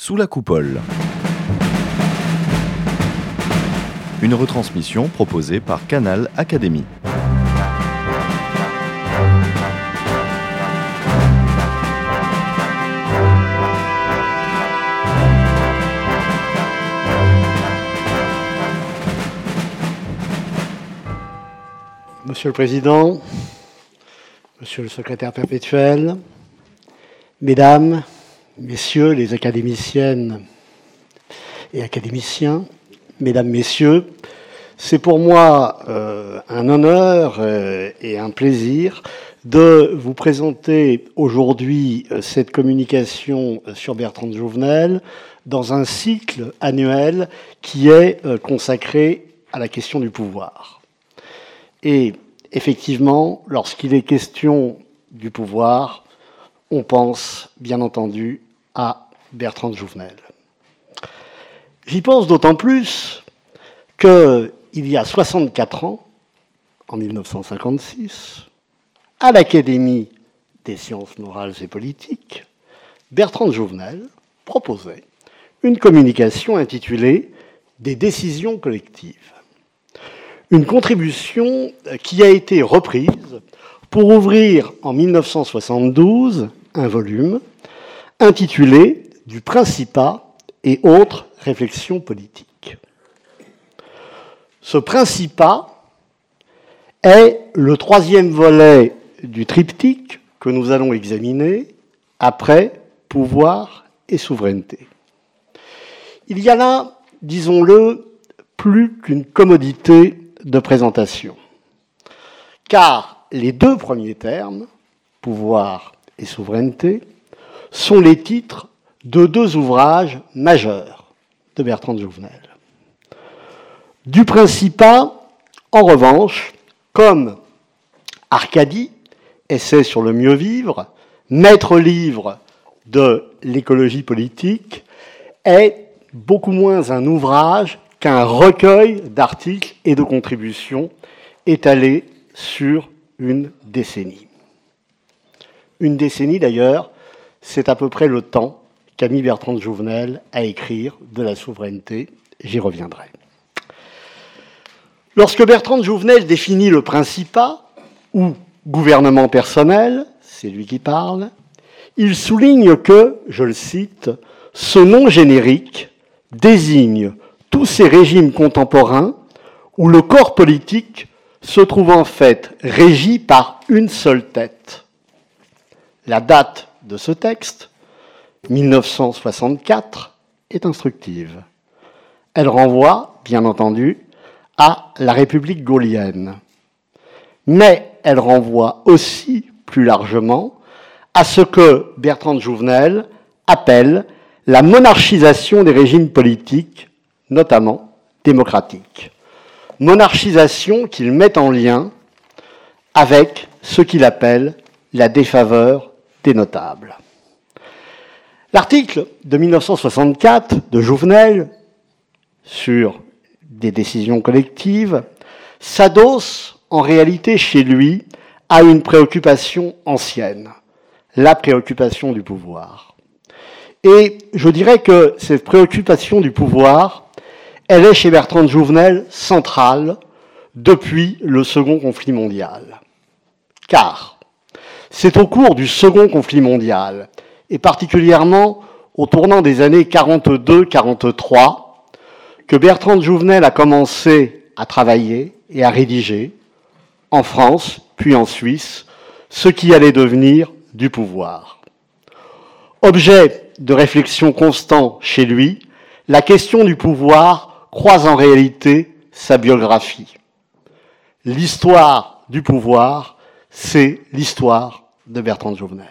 Sous la coupole. Une retransmission proposée par Canal Académie. Monsieur le Président, Monsieur le Secrétaire perpétuel, Mesdames, Messieurs les académiciennes et académiciens, Mesdames, Messieurs, c'est pour moi un honneur et un plaisir de vous présenter aujourd'hui cette communication sur Bertrand Jouvenel dans un cycle annuel qui est consacré à la question du pouvoir. Et effectivement, lorsqu'il est question du pouvoir, on pense bien entendu à Bertrand Jouvenel. J'y pense d'autant plus qu'il y a 64 ans, en 1956, à l'Académie des sciences morales et politiques, Bertrand Jouvenel proposait une communication intitulée « Des décisions collectives ». Une contribution qui a été reprise pour ouvrir en 1972 un volume intitulé « Du Principat et autres réflexions politiques ». Ce Principat est le troisième volet du triptyque que nous allons examiner après pouvoir et souveraineté. Il y a là, disons-le, plus qu'une commodité de présentation. Car les deux premiers termes, pouvoir et souveraineté, sont les titres de deux ouvrages majeurs de Bertrand Jouvenel. Du Principat, en revanche, comme Arcadie, essai sur le mieux vivre, maître livre de l'écologie politique, est beaucoup moins un ouvrage qu'un recueil d'articles et de contributions étalés sur une décennie. Une décennie, d'ailleurs, c'est à peu près le temps qu'a mis Bertrand Jouvenel à écrire de la souveraineté. J'y reviendrai. Lorsque Bertrand Jouvenel définit le Principat, ou gouvernement personnel, c'est lui qui parle, il souligne que, je le cite, « ce nom générique désigne tous ces régimes contemporains où le corps politique se trouve en fait régi par une seule tête ». La date de ce texte, 1964, est instructive. Elle renvoie, bien entendu, à la République gaullienne. Mais elle renvoie aussi, plus largement, à ce que Bertrand Jouvenel appelle la monarchisation des régimes politiques, notamment démocratiques. Monarchisation qu'il met en lien avec ce qu'il appelle la défaveur des notables. L'article de 1964 de Jouvenel sur des décisions collectives s'adosse en réalité chez lui à une préoccupation ancienne, la préoccupation du pouvoir. Et je dirais que cette préoccupation du pouvoir, elle est chez Bertrand Jouvenel centrale depuis le Second conflit mondial. Car c'est au cours du Second conflit mondial, et particulièrement au tournant des années 42-43, que Bertrand Jouvenel a commencé à travailler et à rédiger, en France, puis en Suisse, ce qui allait devenir du pouvoir. Objet de réflexion constant chez lui, la question du pouvoir croise en réalité sa biographie. L'histoire du pouvoir, c'est l'histoire de Bertrand Jouvenel.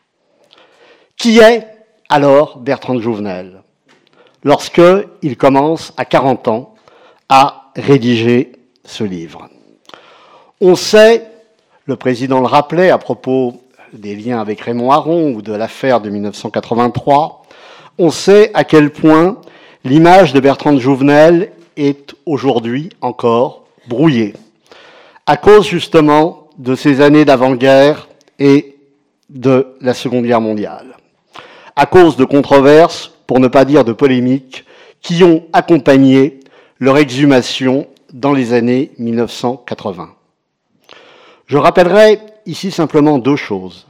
Qui est alors Bertrand Jouvenel lorsqu'il commence à 40 ans à rédiger ce livre? On sait, le président le rappelait à propos des liens avec Raymond Aron ou de l'affaire de 1983, on sait à quel point l'image de Bertrand Jouvenel est aujourd'hui encore brouillée, à cause justement de ces années d'avant-guerre et de la Seconde Guerre mondiale, à cause de controverses pour ne pas dire de polémiques, qui ont accompagné leur exhumation dans les années 1980. Je rappellerai ici simplement deux choses.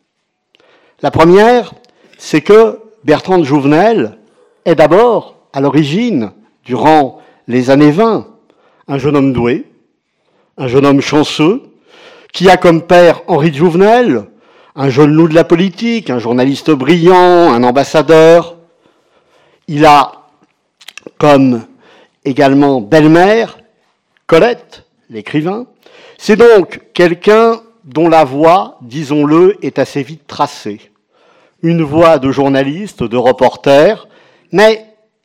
La première, c'est que Bertrand de Jouvenel est d'abord, à l'origine, durant les années 20, un jeune homme doué, un jeune homme chanceux, qui a comme père Henri de Jouvenel, un jeune loup de la politique, un journaliste brillant, un ambassadeur. Il a comme également belle-mère Colette, l'écrivain. C'est donc quelqu'un dont la voie, disons-le, est assez vite tracée. Une voie de journaliste, de reporter, mais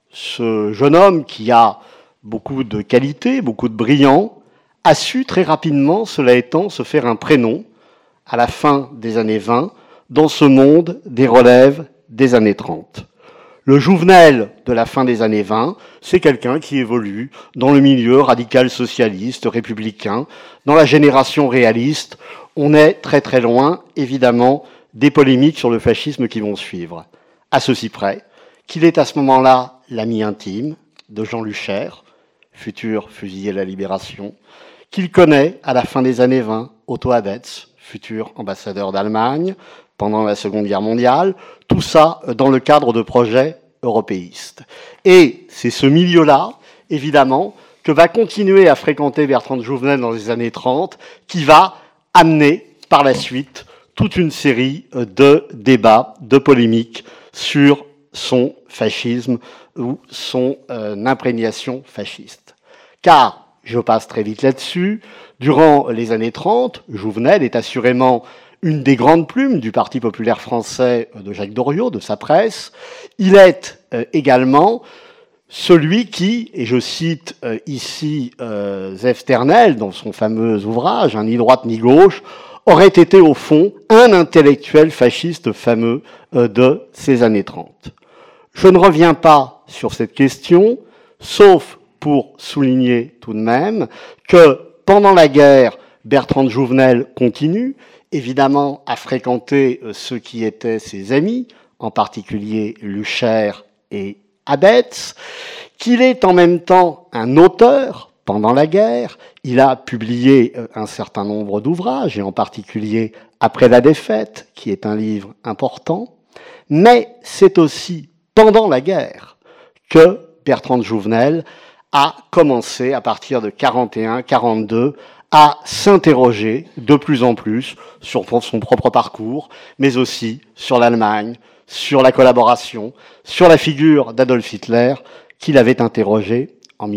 ce jeune homme qui a beaucoup de qualités, beaucoup de brillant, a su très rapidement, cela étant, se faire un prénom à la fin des années 20 dans ce monde des relèves des années 30. Le Jouvenel de la fin des années 20, c'est quelqu'un qui évolue dans le milieu radical socialiste, républicain, dans la génération réaliste. On est très très loin, évidemment, des polémiques sur le fascisme qui vont suivre. À ceci près qu'il est à ce moment-là l'ami intime de Jean Lucher, futur fusillé de la Libération, qu'il connaît à la fin des années 20, Otto Abetz, futur ambassadeur d'Allemagne pendant la Seconde Guerre mondiale, tout ça dans le cadre de projets européistes. Et c'est ce milieu-là, évidemment, que va continuer à fréquenter Bertrand de Jouvenel dans les années 30, qui va amener par la suite toute une série de débats, de polémiques sur son fascisme ou son imprégnation fasciste. Car, je passe très vite là-dessus, durant les années 30, Jouvenel est assurément une des grandes plumes du Parti populaire français de Jacques Doriot, de sa presse. Il est également celui qui, et je cite ici Zef Ternel dans son fameux ouvrage, Ni droite ni gauche, aurait été au fond un intellectuel fasciste fameux de ces années 30. Je ne reviens pas sur cette question, sauf pour souligner tout de même que pendant la guerre, Bertrand de Jouvenel continue évidemment à fréquenter ceux qui étaient ses amis, en particulier Lucher et Abetz, qu'il est en même temps un auteur pendant la guerre. Il a publié un certain nombre d'ouvrages, et en particulier Après la défaite, qui est un livre important. Mais c'est aussi pendant la guerre que Bertrand de Jouvenel a commencé, à partir de 41-42, à s'interroger de plus en plus sur son propre parcours, mais aussi sur l'Allemagne, sur la collaboration, sur la figure d'Adolf Hitler, qu'il avait interrogé en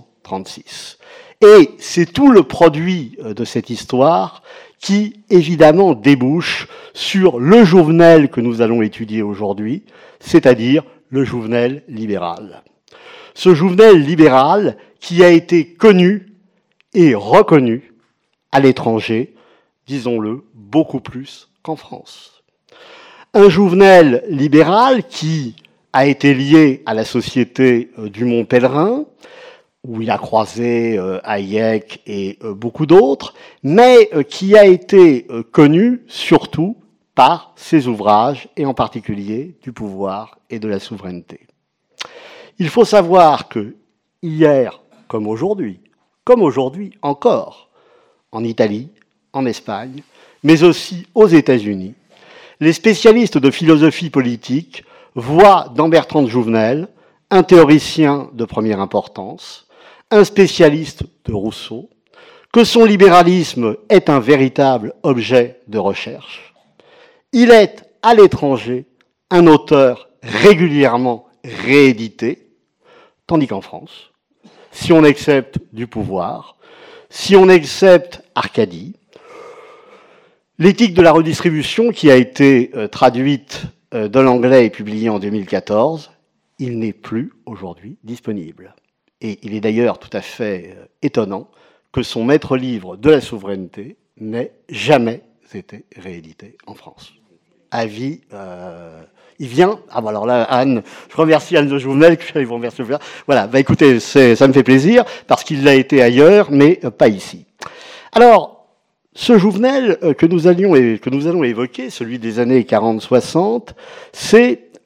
1936. Et c'est tout le produit de cette histoire qui, évidemment, débouche sur le Jouvenel que nous allons étudier aujourd'hui, c'est-à-dire le Jouvenel libéral. Ce Jouvenel libéral qui a été connu et reconnu à l'étranger, disons-le, beaucoup plus qu'en France. Un Jouvenel libéral qui a été lié à la société du Mont Pèlerin, où il a croisé Hayek et beaucoup d'autres, mais qui a été connu surtout par ses ouvrages, et en particulier du pouvoir et de la souveraineté. Il faut savoir que hier, comme aujourd'hui encore, en Italie, en Espagne, mais aussi aux États-Unis, les spécialistes de philosophie politique voient dans Bertrand de Jouvenel un théoricien de première importance, un spécialiste de Rousseau, que son libéralisme est un véritable objet de recherche. Il est, à l'étranger, un auteur régulièrement réédité, tandis qu'en France, si on accepte du pouvoir, si on accepte Arcadie, l'éthique de la redistribution qui a été traduite de l'anglais et publiée en 2014, il n'est plus aujourd'hui disponible. Et il est d'ailleurs tout à fait étonnant que son maître livre de la souveraineté n'ait jamais été réédité en France. Avis, il vient. Ah bah alors là, Anne, je remercie Anne de Jouvenel, que j'allais vous remercier. Voilà, bah écoutez, ça me fait plaisir parce qu'il l'a été ailleurs, mais pas ici. Alors, ce Jouvenel que nous allons évoquer, celui des années 40-60, c'est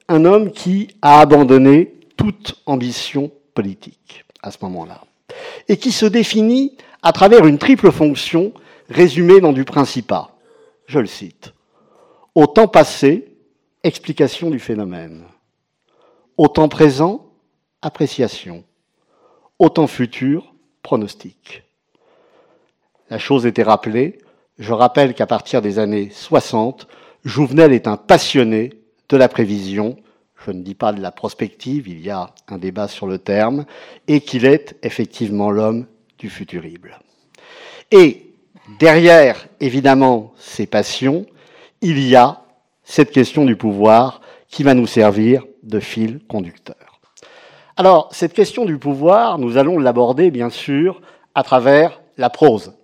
un homme qui a abandonné toute ambition politique à ce moment-là, et qui se définit à travers une triple fonction résumée dans du Principat. Je le cite. Au temps passé, explication du phénomène. Au temps présent, appréciation. Au temps futur, pronostic. La chose était rappelée. Je rappelle qu'à partir des années 60, Jouvenel est un passionné de la prévision. Je ne dis pas de la prospective, il y a un débat sur le terme, et qu'il est effectivement l'homme du futurible. Et derrière, évidemment, ces passions, il y a cette question du pouvoir qui va nous servir de fil conducteur. Alors, cette question du pouvoir, nous allons l'aborder, bien sûr, à travers la prose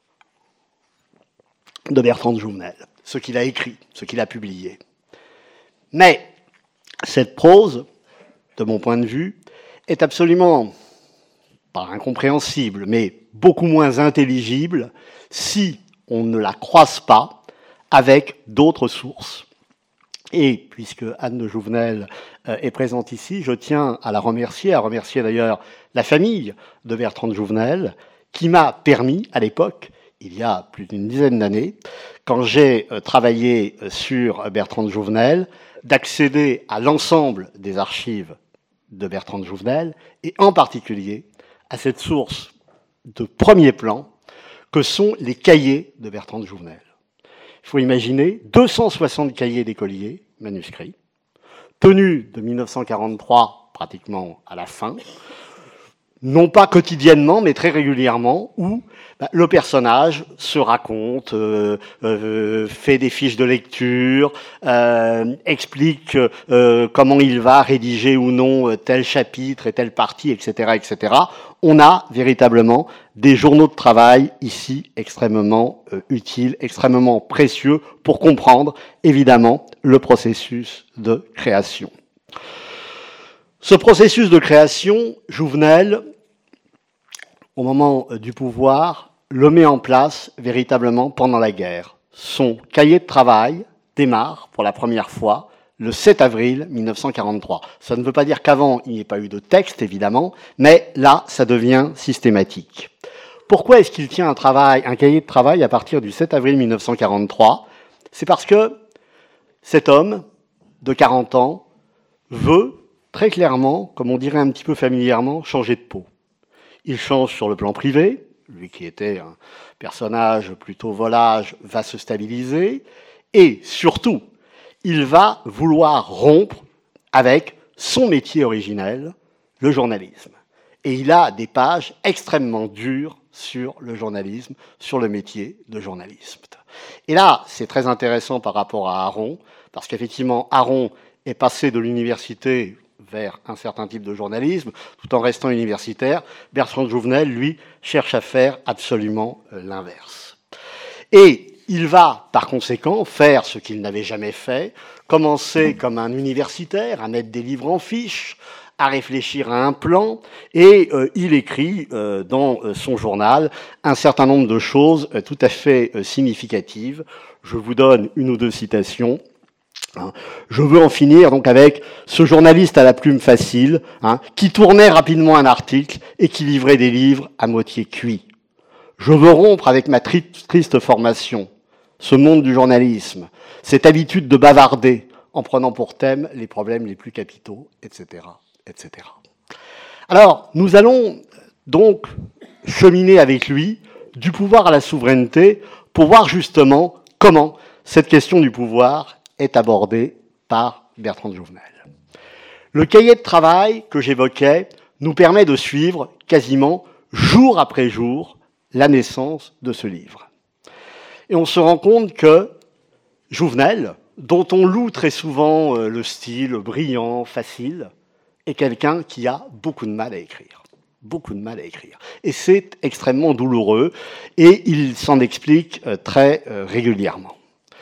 de Bertrand de Jouvenel, ce qu'il a écrit, ce qu'il a publié. Mais cette prose, de mon point de vue, est absolument, pas incompréhensible, mais beaucoup moins intelligible si on ne la croise pas avec d'autres sources. Et puisque Anne de Jouvenel est présente ici, je tiens à la remercier, à remercier d'ailleurs la famille de Bertrand de Jouvenel, qui m'a permis, à l'époque, il y a plus d'une dizaine d'années, quand j'ai travaillé sur Bertrand de Jouvenel, d'accéder à l'ensemble des archives de Bertrand de Jouvenel, et en particulier à cette source de premier plan que sont les cahiers de Bertrand de Jouvenel. Il faut imaginer 260 cahiers d'écoliers manuscrits, tenus de 1943 pratiquement à la fin, non pas quotidiennement, mais très régulièrement, où le personnage se raconte, fait des fiches de lecture, explique comment il va rédiger ou non tel chapitre et telle partie, etc., etc. On a véritablement des journaux de travail ici extrêmement utiles, extrêmement précieux pour comprendre, évidemment, le processus de création. Ce processus de création, Jouvenel, au moment du pouvoir, le met en place véritablement pendant la guerre. Son cahier de travail démarre pour la première fois le 7 avril 1943. Ça ne veut pas dire qu'avant, il n'y ait pas eu de texte, évidemment, mais là, ça devient systématique. Pourquoi est-ce qu'il tient un cahier de travail à partir du 7 avril 1943 ? C'est parce que cet homme de 40 ans veut très clairement, comme on dirait un petit peu familièrement, changer de peau. Il change sur le plan privé, lui qui était un personnage plutôt volage va se stabiliser, et surtout, il va vouloir rompre avec son métier originel, le journalisme. Et il a des pages extrêmement dures sur le journalisme, sur le métier de journaliste. Et là, c'est très intéressant par rapport à Aron, parce qu'effectivement, Aron est passé de l'université vers un certain type de journalisme, tout en restant universitaire. Bertrand de Jouvenel, lui, cherche à faire absolument l'inverse. Et il va, par conséquent, faire ce qu'il n'avait jamais fait, commencer comme un universitaire, à mettre des livres en fiche, à réfléchir à un plan, et il écrit dans son journal un certain nombre de choses tout à fait significatives. Je vous donne une ou deux citations. Je veux en finir donc avec ce journaliste à la plume facile, qui tournait rapidement un article et qui livrait des livres à moitié cuits. Je veux rompre avec ma triste formation, ce monde du journalisme, cette habitude de bavarder en prenant pour thème les problèmes les plus capitaux, etc., etc. Alors, nous allons donc cheminer avec lui du pouvoir à la souveraineté pour voir justement comment cette question du pouvoir est abordé par Bertrand de Jouvenel. Le cahier de travail que j'évoquais nous permet de suivre quasiment jour après jour la naissance de ce livre. Et on se rend compte que Jouvenel, dont on loue très souvent le style brillant, facile, est quelqu'un qui a beaucoup de mal à écrire. Beaucoup de mal à écrire. Et c'est extrêmement douloureux, et il s'en explique très régulièrement.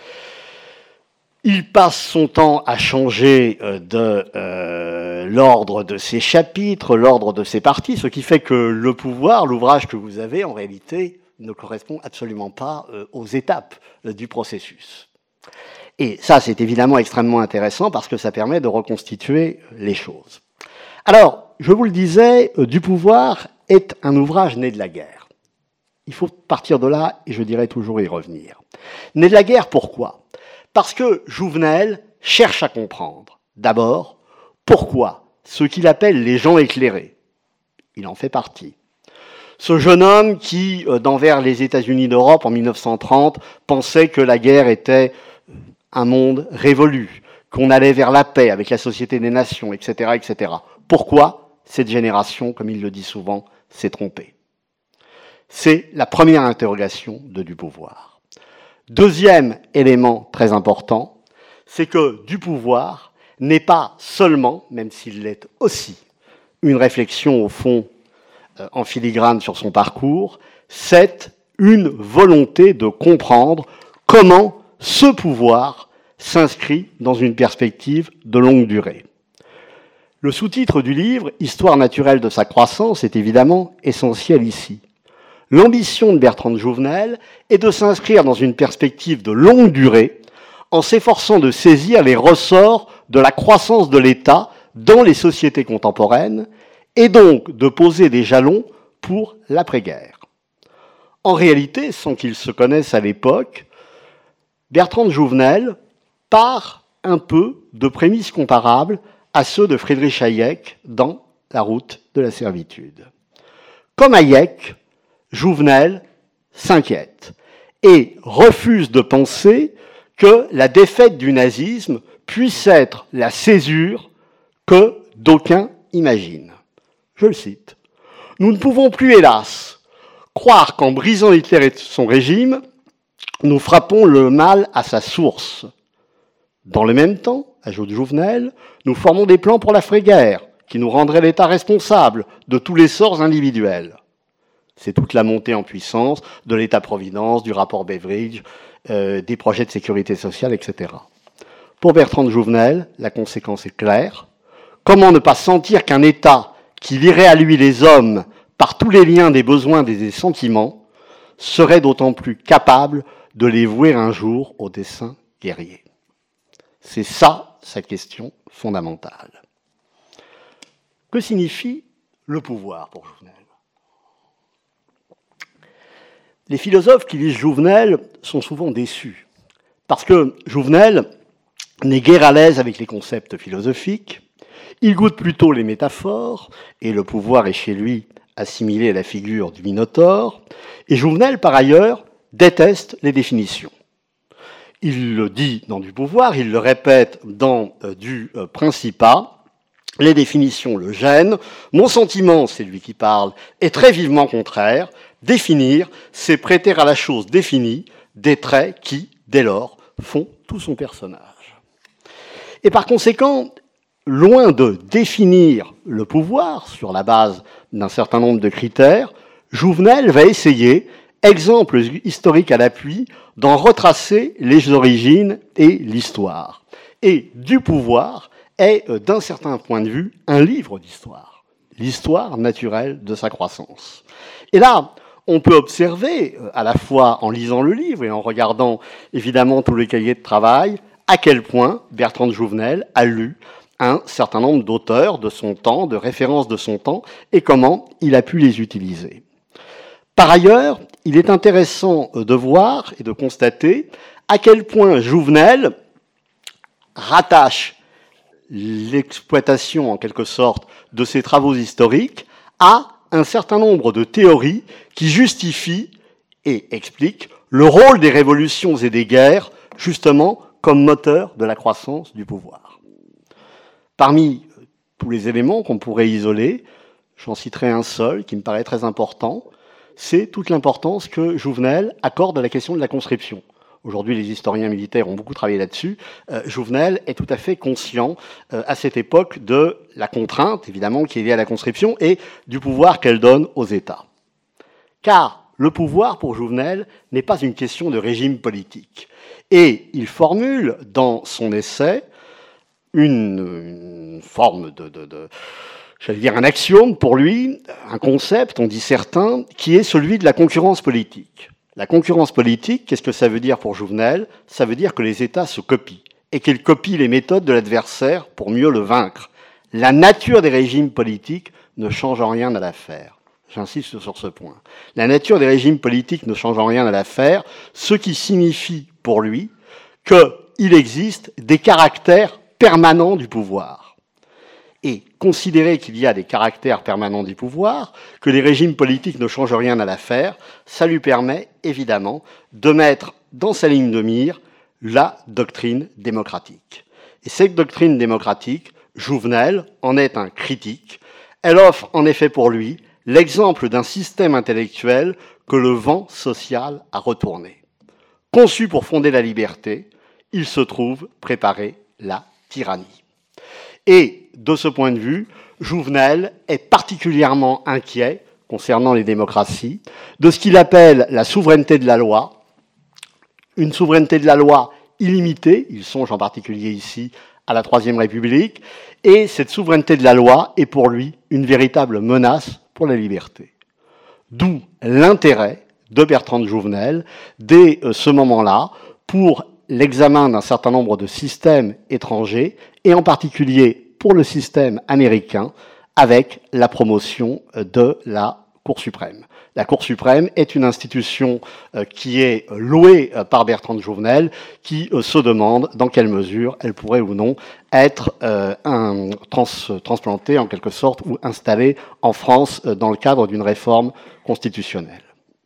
Il passe son temps à changer l'ordre de ses chapitres, l'ordre de ses parties, ce qui fait que le pouvoir, l'ouvrage que vous avez, en réalité, ne correspond absolument pas aux étapes du processus. Et ça, c'est évidemment extrêmement intéressant parce que ça permet de reconstituer les choses. Alors, je vous le disais, Du pouvoir est un ouvrage né de la guerre. Il faut partir de là, et je dirais toujours y revenir. Né de la guerre, pourquoi ? Parce que Jouvenel cherche à comprendre, d'abord, pourquoi ce qu'il appelle les gens éclairés, il en fait partie. Ce jeune homme qui, d'envers les États-Unis d'Europe en 1930, pensait que la guerre était un monde révolu, qu'on allait vers la paix avec la Société des Nations, etc., etc. Pourquoi cette génération, comme il le dit souvent, s'est trompée ? C'est la première interrogation de Dupouvoir. Deuxième élément très important, c'est que Dupouvoir n'est pas seulement, même s'il l'est aussi, une réflexion au fond en filigrane sur son parcours, c'est une volonté de comprendre comment ce pouvoir s'inscrit dans une perspective de longue durée. Le sous-titre du livre, « Histoire naturelle de sa croissance », est évidemment essentiel ici. L'ambition de Bertrand de Jouvenel est de s'inscrire dans une perspective de longue durée en s'efforçant de saisir les ressorts de la croissance de l'État dans les sociétés contemporaines et donc de poser des jalons pour l'après-guerre. En réalité, sans qu'ils se connaissent à l'époque, Bertrand de Jouvenel part un peu de prémices comparables à ceux de Friedrich Hayek dans La route de la servitude. Comme Hayek, Jouvenel s'inquiète et refuse de penser que la défaite du nazisme puisse être la césure que d'aucuns imaginent. Je le cite. « Nous ne pouvons plus, hélas, croire qu'en brisant Hitler et son régime, nous frappons le mal à sa source. Dans le même temps, ajoute Jouvenel, nous formons des plans pour l'après-guerre qui nous rendraient l'État responsable de tous les sorts individuels. » C'est toute la montée en puissance de l'État-providence, du rapport Beveridge, des projets de sécurité sociale, etc. Pour Bertrand de Jouvenel, la conséquence est claire. Comment ne pas sentir qu'un État qui lirait à lui les hommes par tous les liens des besoins et des sentiments serait d'autant plus capable de les vouer un jour au dessein guerrier. C'est ça, sa question fondamentale. Que signifie le pouvoir pour Jouvenel ? Les philosophes qui lisent Jouvenel sont souvent déçus, parce que Jouvenel n'est guère à l'aise avec les concepts philosophiques, il goûte plutôt les métaphores, et le pouvoir est chez lui assimilé à la figure du Minotaure, et Jouvenel, par ailleurs, déteste les définitions. Il le dit dans Du pouvoir, il le répète dans Du Principat, les définitions le gênent, mon sentiment, c'est lui qui parle, est très vivement contraire. Définir, c'est prêter à la chose définie des traits qui, dès lors, font tout son personnage. Et par conséquent, loin de définir le pouvoir sur la base d'un certain nombre de critères, Jouvenel va essayer, exemple historique à l'appui, d'en retracer les origines et l'histoire. Et Du pouvoir est, d'un certain point de vue, un livre d'histoire, l'histoire naturelle de sa croissance. Et là, on peut observer, à la fois en lisant le livre et en regardant évidemment tous les cahiers de travail, à quel point Bertrand de Jouvenel a lu un certain nombre d'auteurs de son temps, de références de son temps, et comment il a pu les utiliser. Par ailleurs, il est intéressant de voir et de constater à quel point Jouvenel rattache l'exploitation, en quelque sorte, de ses travaux historiques à un certain nombre de théories qui justifient et expliquent le rôle des révolutions et des guerres, justement, comme moteur de la croissance du pouvoir. Parmi tous les éléments qu'on pourrait isoler, j'en citerai un seul qui me paraît très important, c'est toute l'importance que Jouvenel accorde à la question de la conscription. Aujourd'hui, les historiens militaires ont beaucoup travaillé là-dessus. Jouvenel est tout à fait conscient, à cette époque, de la contrainte, évidemment, qui est liée à la conscription et du pouvoir qu'elle donne aux États. Car le pouvoir, pour Jouvenel, n'est pas une question de régime politique. Et il formule dans son essai une forme j'allais dire un axiome pour lui, un concept, on dit certains, qui est celui de la concurrence politique. La concurrence politique, qu'est-ce que ça veut dire pour Jouvenel? Ça veut dire que les États se copient et qu'ils copient les méthodes de l'adversaire pour mieux le vaincre. La nature des régimes politiques ne change en rien à l'affaire. J'insiste sur ce point. La nature des régimes politiques ne change en rien à l'affaire, ce qui signifie pour lui qu'il existe des caractères permanents du pouvoir. Et considérer qu'il y a des caractères permanents du pouvoir, que les régimes politiques ne changent rien à l'affaire, ça lui permet évidemment de mettre dans sa ligne de mire la doctrine démocratique. Et cette doctrine démocratique, Jouvenel en est un critique. Elle offre en effet pour lui l'exemple d'un système intellectuel que le vent social a retourné. Conçu pour fonder la liberté, il se trouve préparer la tyrannie. Et de ce point de vue, Jouvenel est particulièrement inquiet concernant les démocraties de ce qu'il appelle la souveraineté de la loi, une souveraineté de la loi illimitée, il songe en particulier ici à la Troisième République, et cette souveraineté de la loi est pour lui une véritable menace pour la liberté. D'où l'intérêt de Bertrand de Jouvenel, dès ce moment-là, pour l'examen d'un certain nombre de systèmes étrangers, et en particulier pour le système américain, avec la promotion de la Cour suprême. La Cour suprême est une institution qui est louée par Bertrand de Jouvenel, qui se demande dans quelle mesure elle pourrait ou non être transplantée en quelque sorte ou installée en France dans le cadre d'une réforme constitutionnelle.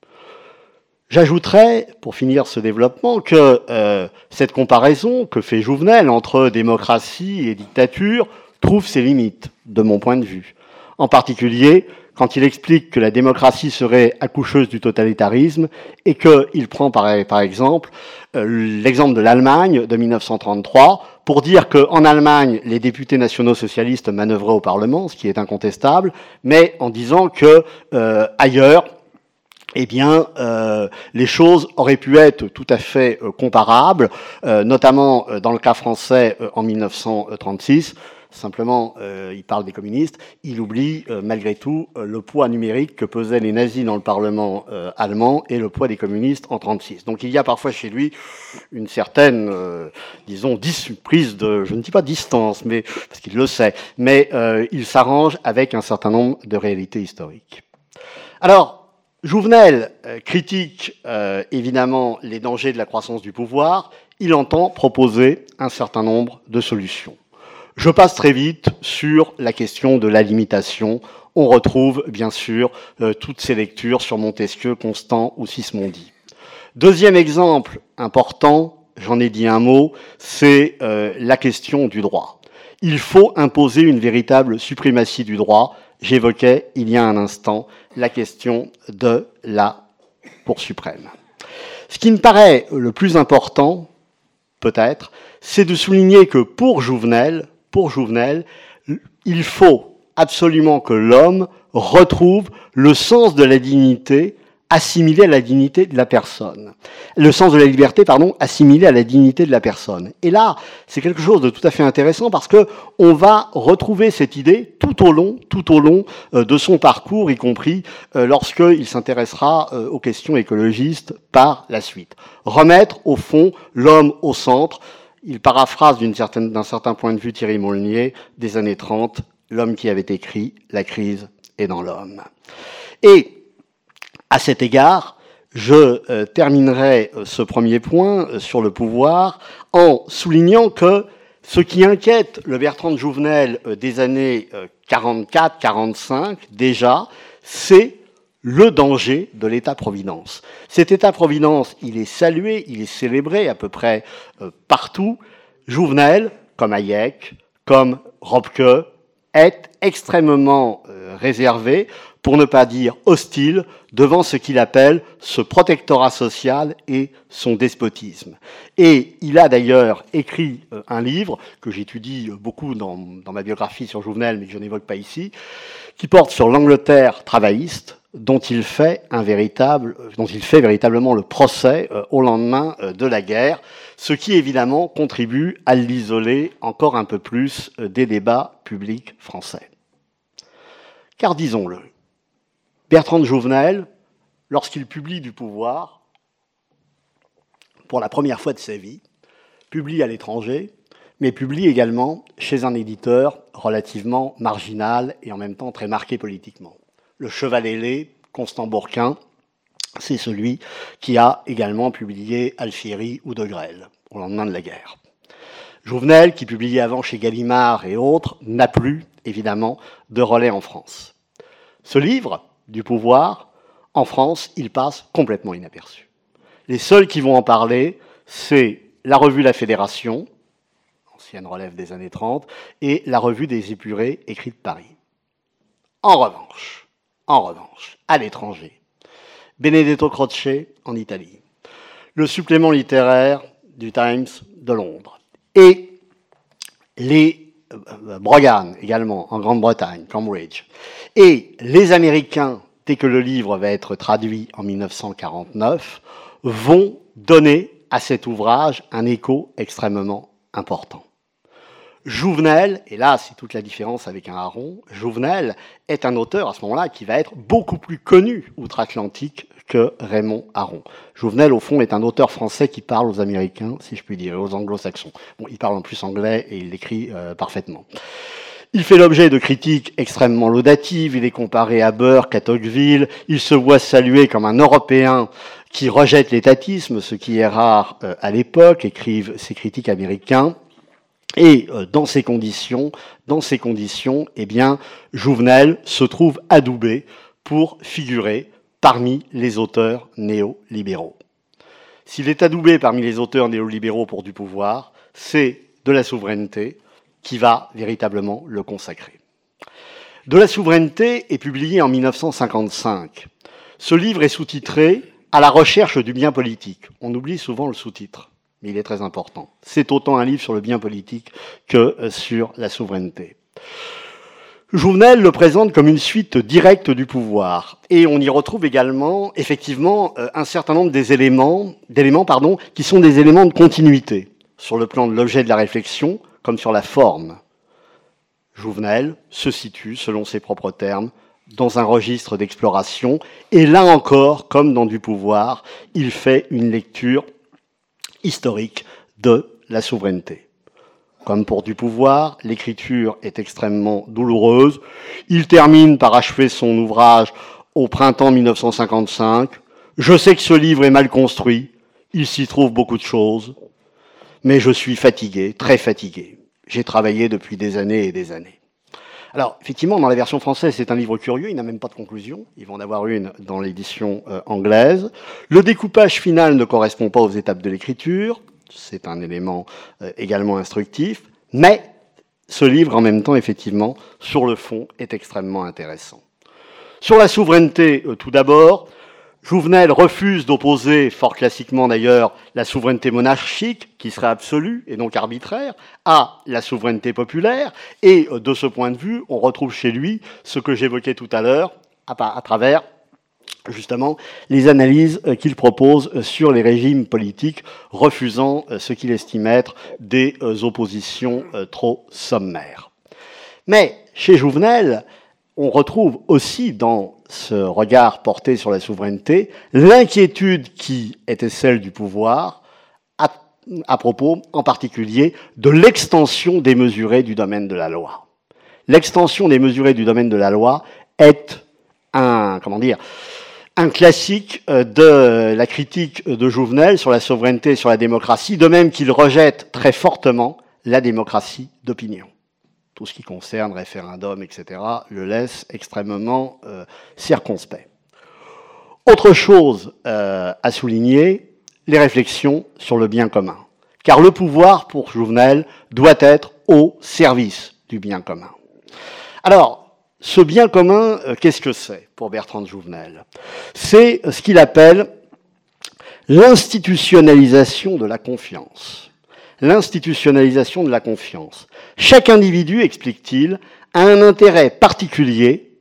J'ajouterais, pour finir ce développement, que cette comparaison que fait Jouvenel entre démocratie et dictature trouve ses limites, de mon point de vue. En particulier, quand il explique que la démocratie serait accoucheuse du totalitarisme et qu'il prend par exemple l'exemple de l'Allemagne de 1933 pour dire qu'en Allemagne, les députés nationaux socialistes manœuvraient au Parlement, ce qui est incontestable, mais en disant que ailleurs, eh bien, les choses auraient pu être tout à fait comparables, notamment dans le cas français en 1936. Simplement, il parle des communistes, il oublie malgré tout le poids numérique que pesaient les nazis dans le Parlement allemand et le poids des communistes en 1936. Donc il y a parfois chez lui une certaine, disons, prise de, je ne dis pas distance, mais parce qu'il le sait, mais il s'arrange avec un certain nombre de réalités historiques. Alors, Jouvenel critique évidemment les dangers de la croissance du pouvoir, il entend proposer un certain nombre de solutions. Je passe très vite sur la question de la limitation. On retrouve, bien sûr, toutes ces lectures sur Montesquieu, Constant ou Sismondi. Deuxième exemple important, j'en ai dit un mot, c'est la question du droit. Il faut imposer une véritable suprématie du droit. J'évoquais, il y a un instant, la question de la Cour suprême. Ce qui me paraît le plus important, peut-être, c'est de souligner que pour Jouvenel, il faut absolument que l'homme retrouve le sens de la dignité assimilé à la dignité de la personne. Le sens de la liberté, assimilé à la dignité de la personne. Et là, c'est quelque chose de tout à fait intéressant parce que on va retrouver cette idée tout au long de son parcours, y compris lorsqu'il s'intéressera aux questions écologistes par la suite. Remettre, au fond, l'homme au centre. Il paraphrase d'un certain point de vue Thierry Molnier des années 30, l'homme qui avait écrit « La crise est dans l'homme ». Et à cet égard, je terminerai ce premier point sur le pouvoir en soulignant que ce qui inquiète le Bertrand de Jouvenel des années 44-45 déjà, c'est le danger de l'État-providence. Cet État-providence, il est salué, il est célébré à peu près partout. Jouvenel, comme Hayek, comme Röpke, est extrêmement réservé, pour ne pas dire hostile, devant ce qu'il appelle ce protectorat social et son despotisme. Et il a d'ailleurs écrit un livre que j'étudie beaucoup dans ma biographie sur Jouvenel, mais que je n'évoque pas ici, qui porte sur l'Angleterre travailliste, dont il fait véritablement le procès au lendemain de la guerre, ce qui évidemment contribue à l'isoler encore un peu plus des débats publics français. Car disons-le, Bertrand de Jouvenel, lorsqu'il publie Du pouvoir, pour la première fois de sa vie, publie à l'étranger, mais publie également chez un éditeur relativement marginal et en même temps très marqué politiquement. Le cheval ailé, Constant Bourquin, c'est celui qui a également publié Alfieri ou De Grelle, au lendemain de la guerre. Jouvenel, qui publiait avant chez Gallimard et autres, n'a plus, évidemment, de relais en France. Ce livre, du pouvoir, en France, il passe complètement inaperçu. Les seuls qui vont en parler, c'est la revue La Fédération, ancienne relève des années 30, et la revue des Épurés, écrite Paris. En revanche, à l'étranger, Benedetto Croce en Italie, le supplément littéraire du Times de Londres, et les Brogan également en Grande-Bretagne, Cambridge, et les Américains, dès que le livre va être traduit en 1949, vont donner à cet ouvrage un écho extrêmement important. Jouvenel, et là c'est toute la différence avec un Aron, Jouvenel est un auteur à ce moment-là qui va être beaucoup plus connu outre-Atlantique que Raymond Aron. Jouvenel, au fond, est un auteur français qui parle aux Américains, si je puis dire, aux Anglo-Saxons. Bon, il parle en plus anglais et il l'écrit parfaitement. Il fait l'objet de critiques extrêmement laudatives, il est comparé à Burke, à Tocqueville, il se voit salué comme un Européen qui rejette l'étatisme, ce qui est rare à l'époque, écrivent ces critiques américains. Et dans ces conditions, eh bien, Jouvenel se trouve adoubé pour figurer parmi les auteurs néolibéraux. S'il est adoubé parmi les auteurs néolibéraux pour du pouvoir, c'est de la souveraineté qui va véritablement le consacrer. De la souveraineté est publié en 1955. Ce livre est sous-titré « À la recherche du bien politique ». On oublie souvent le sous-titre, mais il est très important. C'est autant un livre sur le bien politique que sur la souveraineté. Jouvenel le présente comme une suite directe du pouvoir. Et on y retrouve également, effectivement, un certain nombre d'éléments, qui sont des éléments de continuité, sur le plan de l'objet de la réflexion, comme sur la forme. Jouvenel se situe, selon ses propres termes, dans un registre d'exploration, et là encore, comme dans du pouvoir, il fait une lecture historique de la souveraineté. Comme pour du pouvoir, l'écriture est extrêmement douloureuse. Il termine par achever son ouvrage au printemps 1955. Je sais que ce livre est mal construit, il s'y trouve beaucoup de choses, mais je suis fatigué, très fatigué. J'ai travaillé depuis des années et des années. Alors, effectivement, dans la version française, c'est un livre curieux, il n'a même pas de conclusion. Ils vont en avoir une dans l'édition anglaise. Le découpage final ne correspond pas aux étapes de l'écriture. C'est un élément également instructif. Mais ce livre, en même temps, effectivement, sur le fond, est extrêmement intéressant. Sur la souveraineté, tout d'abord, Jouvenel refuse d'opposer, fort classiquement d'ailleurs, la souveraineté monarchique, qui serait absolue et donc arbitraire, à la souveraineté populaire. Et de ce point de vue, on retrouve chez lui ce que j'évoquais tout à l'heure, à travers justement les analyses qu'il propose sur les régimes politiques, refusant ce qu'il estime être des oppositions trop sommaires. Mais chez Jouvenel, on retrouve aussi dans ce regard porté sur la souveraineté l'inquiétude qui était celle du pouvoir à propos, en particulier, de l'extension démesurée du domaine de la loi. L'extension démesurée du domaine de la loi est un classique de la critique de Jouvenel sur la souveraineté et sur la démocratie, de même qu'il rejette très fortement la démocratie d'opinion. Tout ce qui concerne référendum, etc., le laisse extrêmement circonspect. Autre chose à souligner, les réflexions sur le bien commun. Car le pouvoir, pour Jouvenel, doit être au service du bien commun. Alors, ce bien commun, qu'est-ce que c'est pour Bertrand de Jouvenel ? C'est ce qu'il appelle l'institutionnalisation de la confiance. L'institutionnalisation de la confiance. Chaque individu, explique-t-il, a un intérêt particulier,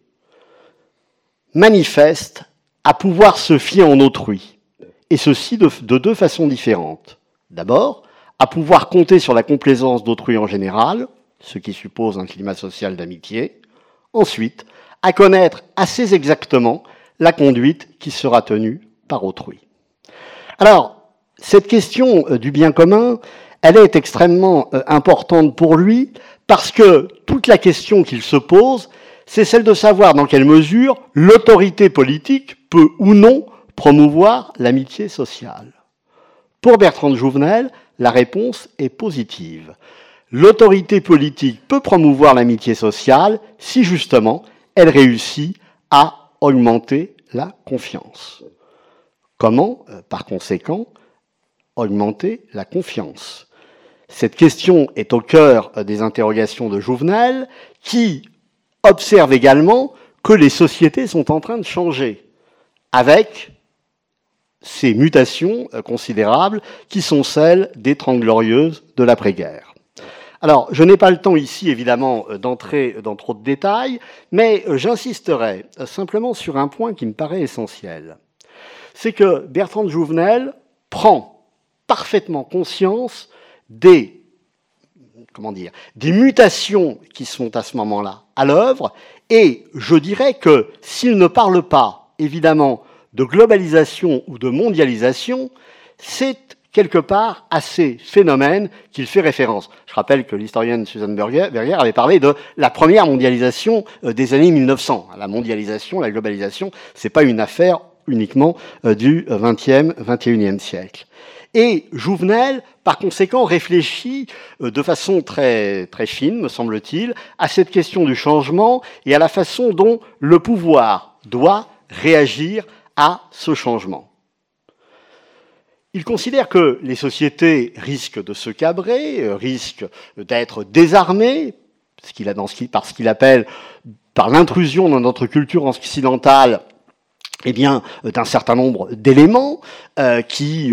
manifeste, à pouvoir se fier en autrui, et ceci de deux façons différentes. D'abord, à pouvoir compter sur la complaisance d'autrui en général, ce qui suppose un climat social d'amitié. Ensuite, à connaître assez exactement la conduite qui sera tenue par autrui. Alors, cette question du bien commun, elle est extrêmement importante pour lui, parce que toute la question qu'il se pose, c'est celle de savoir dans quelle mesure l'autorité politique peut ou non promouvoir l'amitié sociale. Pour Bertrand de Jouvenel, la réponse est positive. L'autorité politique peut promouvoir l'amitié sociale si justement elle réussit à augmenter la confiance. Comment, par conséquent, augmenter la confiance? Cette question est au cœur des interrogations de Jouvenel, qui observe également que les sociétés sont en train de changer, avec ces mutations considérables qui sont celles des Trente Glorieuses de l'après-guerre. Alors, je n'ai pas le temps ici, évidemment, d'entrer dans trop de détails, mais j'insisterai simplement sur un point qui me paraît essentiel. C'est que Bertrand de Jouvenel prend parfaitement conscience des mutations qui sont à ce moment-là à l'œuvre, et je dirais que s'il ne parle pas, évidemment, de globalisation ou de mondialisation, c'est quelque part à ces phénomènes qu'il fait référence. Je rappelle que l'historienne Suzanne Berger avait parlé de la première mondialisation des années 1900. La mondialisation, la globalisation, c'est pas une affaire uniquement du XXe, XXIe siècle. Et Jouvenel, par conséquent, réfléchit de façon très, très fine, me semble-t-il, à cette question du changement et à la façon dont le pouvoir doit réagir à ce changement. Il considère que les sociétés risquent de se cabrer, risquent d'être désarmées, par ce qu'il appelle, par l'intrusion dans notre culture occidentale, eh bien, d'un certain nombre d'éléments qui,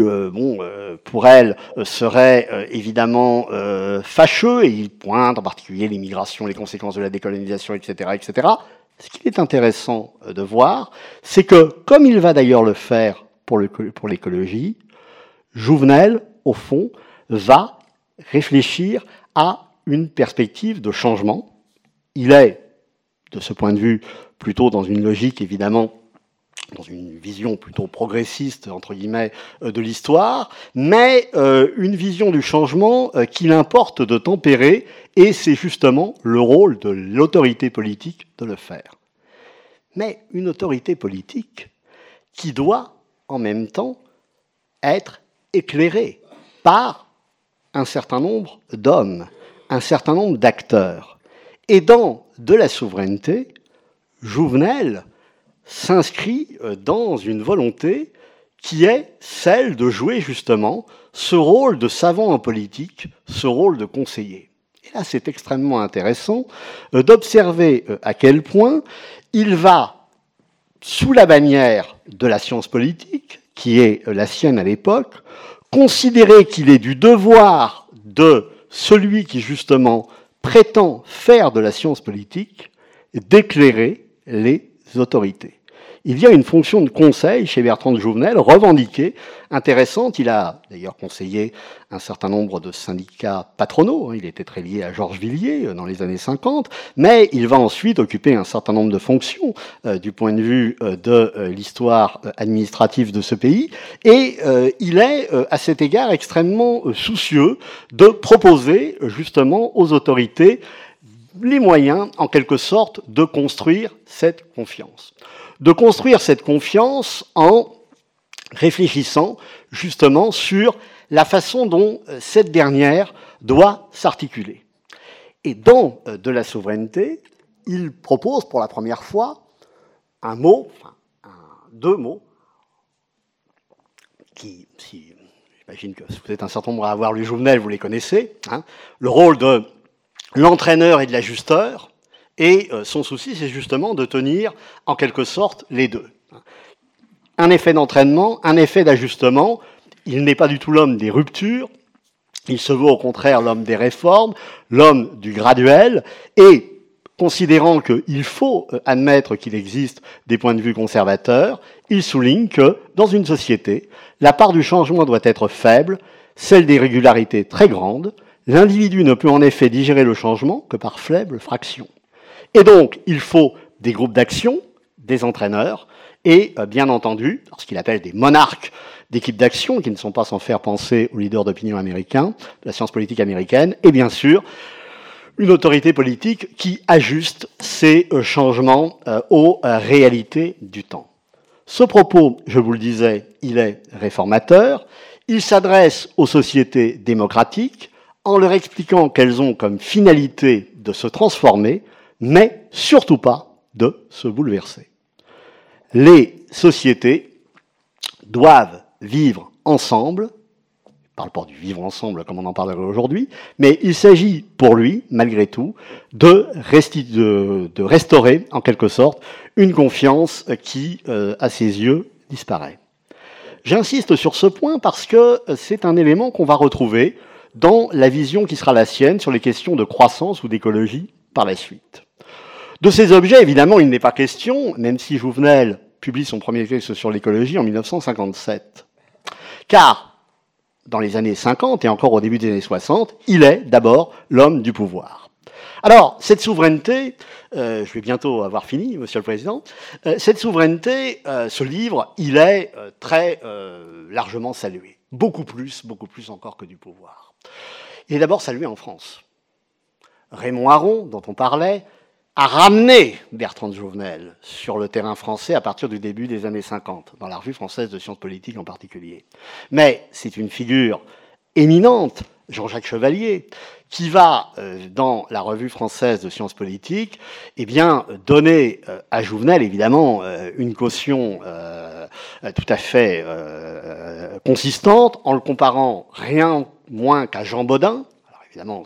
pour elle, seraient évidemment fâcheux, et il pointe en particulier l'immigration, les conséquences de la décolonisation, etc., etc. Ce qui est intéressant de voir, c'est que, comme il va d'ailleurs le faire pour l'écologie, Jouvenel, au fond, va réfléchir à une perspective de changement. Il est, de ce point de vue, plutôt dans une logique, évidemment, dans une vision plutôt progressiste, entre guillemets, de l'histoire, mais une vision du changement qu'il importe de tempérer, et c'est justement le rôle de l'autorité politique de le faire. Mais une autorité politique qui doit, en même temps, être éclairée par un certain nombre d'hommes, un certain nombre d'acteurs. Et dans de la souveraineté, Jouvenel s'inscrit dans une volonté qui est celle de jouer justement ce rôle de savant en politique, ce rôle de conseiller. Et là, c'est extrêmement intéressant d'observer à quel point il va, sous la bannière de la science politique, qui est la sienne à l'époque, considérer qu'il est du devoir de celui qui justement prétend faire de la science politique d'éclairer les autorités. Il y a une fonction de conseil chez Bertrand de Jouvenel, revendiquée, intéressante. Il a d'ailleurs conseillé un certain nombre de syndicats patronaux. Il était très lié à Georges Villiers dans les années 50, mais il va ensuite occuper un certain nombre de fonctions du point de vue de l'histoire administrative de ce pays. Et il est, à cet égard, extrêmement soucieux de proposer justement aux autorités les moyens, en quelque sorte, de construire cette confiance. De construire cette confiance en réfléchissant justement sur la façon dont cette dernière doit s'articuler. Et dans de la souveraineté, il propose pour la première fois deux mots, qui, j'imagine que vous êtes un certain nombre à avoir lu Jouvenel, vous les connaissez, le rôle de l'entraîneur et de l'ajusteur, et son souci, c'est justement de tenir, en quelque sorte, les deux. Un effet d'entraînement, un effet d'ajustement. Il n'est pas du tout l'homme des ruptures, il se veut au contraire l'homme des réformes, l'homme du graduel, et considérant qu'il faut admettre qu'il existe des points de vue conservateurs, il souligne que, dans une société, la part du changement doit être faible, celle des régularités très grande. L'individu ne peut en effet digérer le changement que par faible fraction. Et donc, il faut des groupes d'action, des entraîneurs, et bien entendu, ce qu'il appelle des monarques d'équipes d'action qui ne sont pas sans faire penser aux leaders d'opinion américains, de la science politique américaine, et bien sûr, une autorité politique qui ajuste ces changements aux réalités du temps. Ce propos, je vous le disais, il est réformateur. Il s'adresse aux sociétés démocratiques en leur expliquant qu'elles ont comme finalité de se transformer, mais surtout pas de se bouleverser. Les sociétés doivent vivre ensemble. Je ne parle pas du vivre ensemble comme on en parlerait aujourd'hui, mais il s'agit pour lui, malgré tout, de restaurer, en quelque sorte, une confiance qui, à ses yeux, disparaît. J'insiste sur ce point parce que c'est un élément qu'on va retrouver dans la vision qui sera la sienne sur les questions de croissance ou d'écologie par la suite. De ces objets, évidemment, il n'est pas question, même si Jouvenel publie son premier texte sur l'écologie en 1957. Car, dans les années 50 et encore au début des années 60, il est d'abord l'homme du pouvoir. Alors, cette souveraineté, je vais bientôt avoir fini, Monsieur le Président, cette souveraineté, ce livre, il est très largement salué. Beaucoup plus encore que du pouvoir. Il est d'abord salué en France. Raymond Aron, dont on parlait, a ramené Bertrand de Jouvenel sur le terrain français à partir du début des années 50, dans la Revue française de sciences politiques en particulier. Mais c'est une figure éminente, Jean-Jacques Chevalier, qui va, dans la Revue française de sciences politiques, eh bien, donner à Jouvenel, évidemment, une caution tout à fait consistante, en le comparant rien moins qu'à Jean Bodin. Alors évidemment,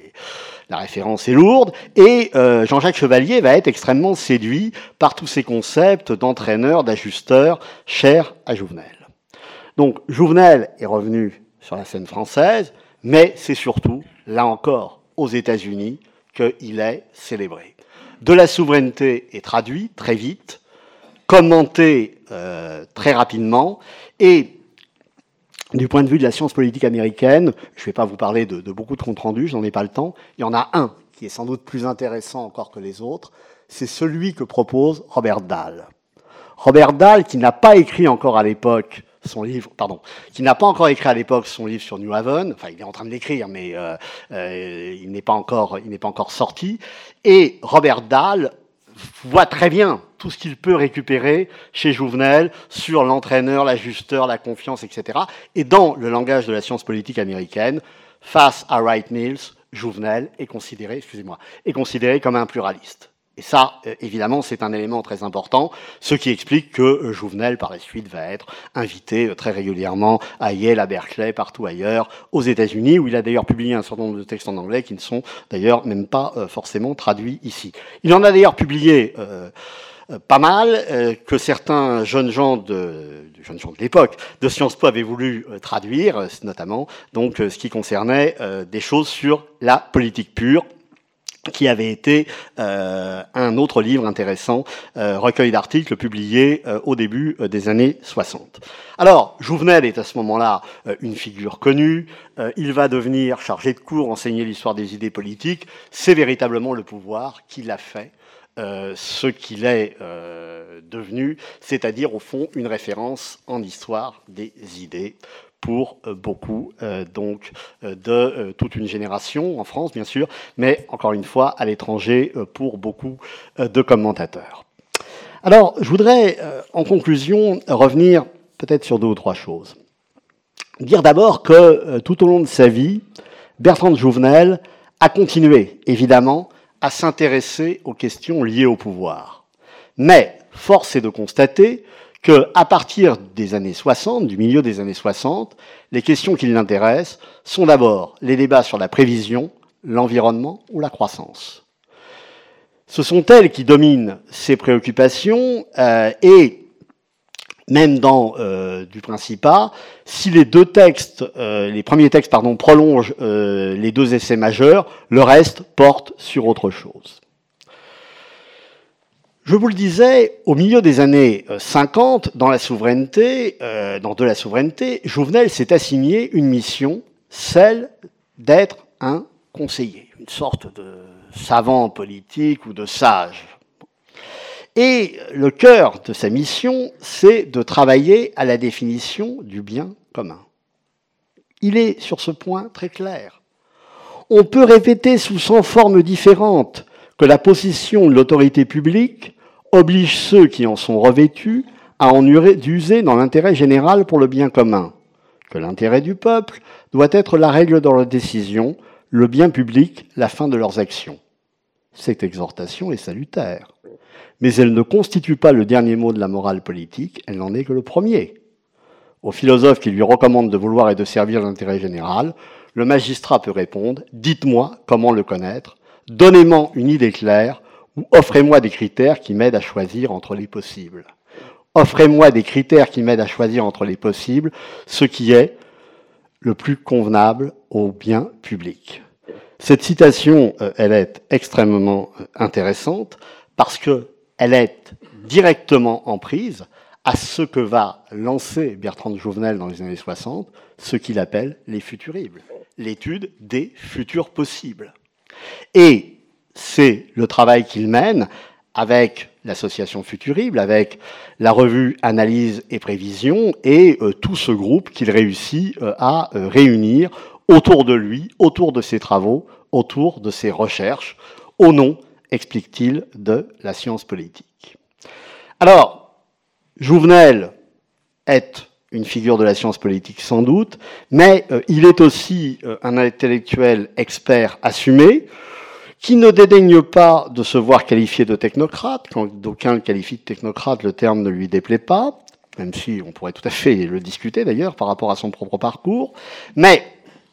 la référence est lourde, et Jean-Jacques Chevalier va être extrêmement séduit par tous ces concepts d'entraîneur, d'ajusteur, chers à Jouvenel. Donc Jouvenel est revenu sur la scène française, mais c'est surtout, là encore, aux États-Unis qu'il est célébré. De la souveraineté est traduit très vite, commenté très rapidement, et du point de vue de la science politique américaine, je ne vais pas vous parler de beaucoup de comptes rendus, je n'en ai pas le temps. Il y en a un qui est sans doute plus intéressant encore que les autres, c'est celui que propose Robert Dahl. Robert Dahl, qui n'a pas écrit encore à l'époque son livre, qui n'a pas encore écrit à l'époque son livre sur New Haven, enfin il est en train de l'écrire, mais il n'est pas encore sorti. Et Robert Dahl voit très bien tout ce qu'il peut récupérer chez Jouvenel sur l'entraîneur, l'ajusteur, la confiance, etc. Et dans le langage de la science politique américaine, face à Wright Mills, Jouvenel est considéré comme un pluraliste. Et ça, évidemment, c'est un élément très important, ce qui explique que Jouvenel, par la suite, va être invité très régulièrement à Yale, à Berkeley, partout ailleurs, aux États-Unis, où il a d'ailleurs publié un certain nombre de textes en anglais qui ne sont d'ailleurs même pas forcément traduits ici. Il en a d'ailleurs publié pas mal, que certains jeunes gens de l'époque de Sciences Po avaient voulu traduire, notamment donc ce qui concernait des choses sur la politique pure, qui avait été un autre livre intéressant, recueil d'articles publié au début des années 60. Alors, Jouvenel est à ce moment-là une figure connue, il va devenir chargé de cours, enseigner l'histoire des idées politiques, c'est véritablement le pouvoir qui l'a fait ce qu'il est devenu, c'est-à-dire au fond une référence en histoire des idées pour beaucoup de toute une génération, en France bien sûr, mais encore une fois à l'étranger pour beaucoup de commentateurs. Alors, je voudrais en conclusion revenir peut-être sur deux ou trois choses. Dire d'abord que tout au long de sa vie, Bertrand de Jouvenel a continué, évidemment, à s'intéresser aux questions liées au pouvoir. Mais force est de constater qu'à partir des années 60, du milieu des années 60, les questions qui l'intéressent sont d'abord les débats sur la prévision, l'environnement ou la croissance. Ce sont elles qui dominent ses préoccupations et même dans du Principat, si les premiers textes prolongent les deux essais majeurs, le reste porte sur autre chose. Je vous le disais, au milieu des années 50, dans De la souveraineté, Jouvenel s'est assigné une mission, celle d'être un conseiller, une sorte de savant politique ou de sage. Et le cœur de sa mission, c'est de travailler à la définition du bien commun. Il est sur ce point très clair. On peut répéter sous 100 formes différentes que la possession de l'autorité publique oblige ceux qui en sont revêtus à en user dans l'intérêt général pour le bien commun, que l'intérêt du peuple doit être la règle de leurs décisions, le bien public la fin de leurs actions. Cette exhortation est salutaire, mais elle ne constitue pas le dernier mot de la morale politique, elle n'en est que le premier. Au philosophe qui lui recommande de vouloir et de servir l'intérêt général, le magistrat peut répondre « Dites-moi comment le connaître, donnez-moi une idée claire ou offrez-moi des critères qui m'aident à choisir entre les possibles. » Offrez-moi des critères qui m'aident à choisir entre les possibles, ce qui est le plus convenable au bien public. Cette citation, elle est extrêmement intéressante parce qu'elle est directement en prise à ce que va lancer Bertrand de Jouvenel dans les années 60, ce qu'il appelle les futuribles, l'étude des futurs possibles. Et c'est le travail qu'il mène avec l'association Futurible, avec la revue Analyse et Prévision, et tout ce groupe qu'il réussit à réunir autour de lui, autour de ses travaux, autour de ses recherches, au nom, explique-t-il, de la science politique. Alors, Jouvenel est une figure de la science politique sans doute, mais il est aussi un intellectuel expert assumé, qui ne dédaigne pas de se voir qualifié de technocrate. Quand d'aucuns le qualifient de technocrate, le terme ne lui déplaît pas, même si on pourrait tout à fait le discuter d'ailleurs par rapport à son propre parcours. Mais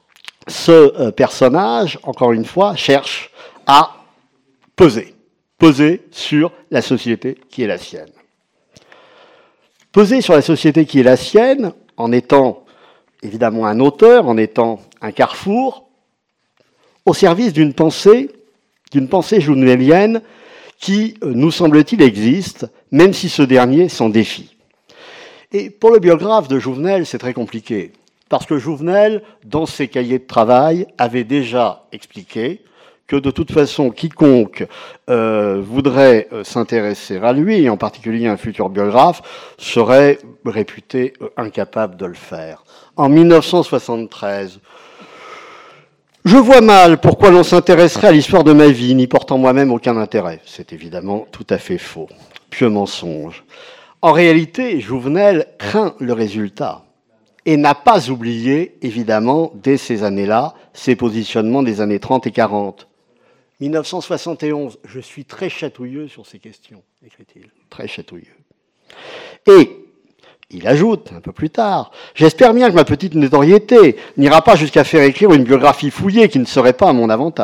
ce personnage, encore une fois, cherche à peser sur la société qui est la sienne. Peser sur la société qui est la sienne, en étant évidemment un auteur, en étant un carrefour, au service d'une pensée jouvenelienne qui, nous semble-t-il, existe, même si ce dernier s'en défie. Et pour le biographe de Jouvenel, c'est très compliqué, parce que Jouvenel, dans ses cahiers de travail, avait déjà expliqué que de toute façon, quiconque voudrait s'intéresser à lui, et en particulier un futur biographe, serait réputé incapable de le faire. En 1973, je vois mal pourquoi l'on s'intéresserait à l'histoire de ma vie, n'y portant moi-même aucun intérêt. C'est évidemment tout à fait faux. Pieux mensonge. En réalité, Jouvenel craint le résultat et n'a pas oublié, évidemment, dès ces années-là, ses positionnements des années 30 et 40. 1971, je suis très chatouilleux sur ces questions, écrit-il. Très chatouilleux. Et il ajoute, un peu plus tard, « J'espère bien que ma petite notoriété n'ira pas jusqu'à faire écrire une biographie fouillée qui ne serait pas à mon avantage. »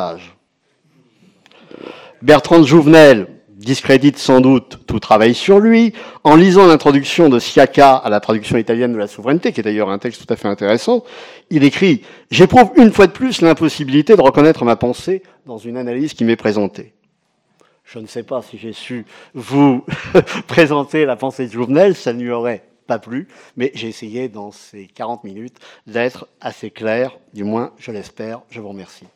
Bertrand de Jouvenel discrédite sans doute tout travail sur lui en lisant l'introduction de Sciacca à la traduction italienne de la souveraineté, qui est d'ailleurs un texte tout à fait intéressant. Il écrit « J'éprouve une fois de plus l'impossibilité de reconnaître ma pensée dans une analyse qui m'est présentée. » Je ne sais pas si j'ai su vous présenter la pensée de Jouvenel, ça ne lui aurait pas plu, mais j'ai essayé dans ces 40 minutes d'être assez clair, du moins je l'espère. Je vous remercie.